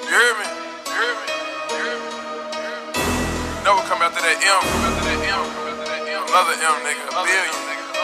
You hear me? You hear me? You hear me? Never come after that M. Come after that M. Come after that M. Another M, nigga. A billion.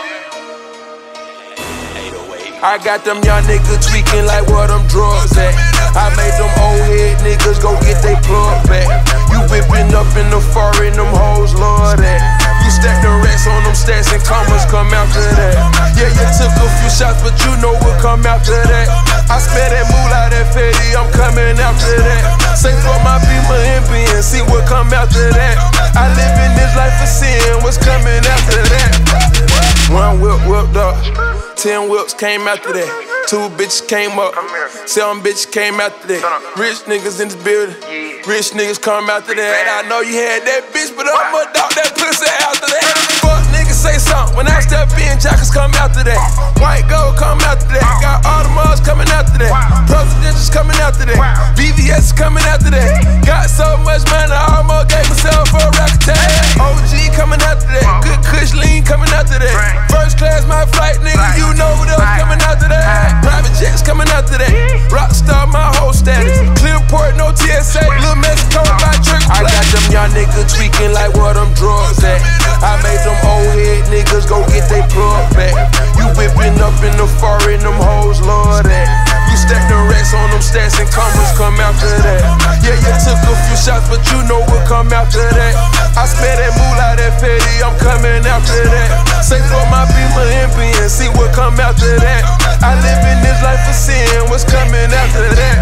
I got them young niggas tweaking like where them drugs at. I made them old head niggas go get they plug back. You whipping up in the foreign, them hoes love that. You stack the racks on them stats and commas come after that. Yeah, you took a few shots, but you know what come after that. I spare that moolah, that fatty, I'm coming after that. Say for my Beamer and Benz, see what come after that. I live in this life for sin, what's coming after that? One whip whipped up, 10 whips came after that. 2 bitches came up, 7 bitches came after that. Rich niggas in this building, rich niggas come after that. I know you had that bitch, but I'ma dog that pussy after that. Fuck niggas say something, when I step in, jackets come after that. White gold come after that. Got Audemars coming after that. Presidentials coming after that. BVS is coming after that. Got so much money, I almost gave myself a rocket tag. OG coming after that. Good Kush lean coming after that. First class my flight, nigga, you know what else coming after that. Private jets coming after that. Rockstar my whole status. Clearport, no TSA. Little Mexico by trick. I got them young niggas tweaking like where them drugs at. I made them old head niggas go get they plug back. You whipping up in the foreign, them hoes love that. You stack the racks on them stats and commas come after that. Yeah, you took a few shots, but you know what come after that. I spare that moolah, that fatty, I'm coming after that. Say for my Beamer and Benz, see what come after that. I live in this life for sin, what's coming after that?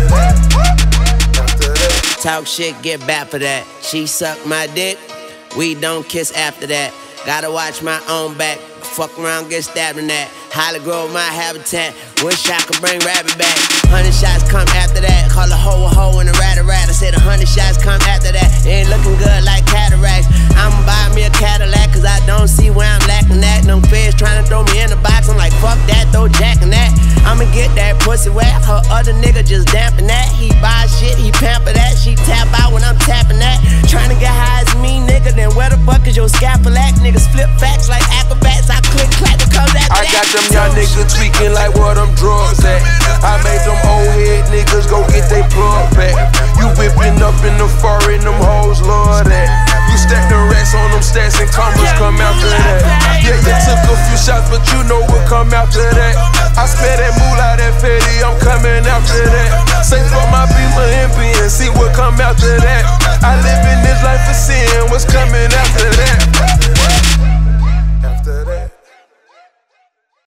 Talk shit, get back for that. She suck my dick, we don't kiss after that. Gotta watch my own back, fuck around, get stabbed in that. Holly Grove, my habitat, wish I could bring rabbit back. 100 shots come after that, call a hoe and a rat. I said 100 shots come after that, it ain't looking good like cataracts. I'ma buy me a Cadillac, cause I don't see where I'm lacking at. Them feds trying to throw me in the box, I'm like fuck that, throw Jack in that. I'ma get that pussy wet, her other nigga just damping that. He buy shit, he pamper that, she tap out when I'm tapping that. Trying to get high as me, nigga, then where the fuck is your scapulac? Niggas flip facts like acrobats, I click clack to come after that. I got them young niggas tweaking like where them drugs at. I made them old head niggas go get they plug back. You whipping up in the foreign, them hoes love that. You stack the racks on them stats and commas come after that. Yeah, you took a few shots, but you know what come after that. I spare that moolah, that fatty, I'm coming after that. Say for my Beamer and Benz, see what come after that. I live in this life for sin, what's coming after that?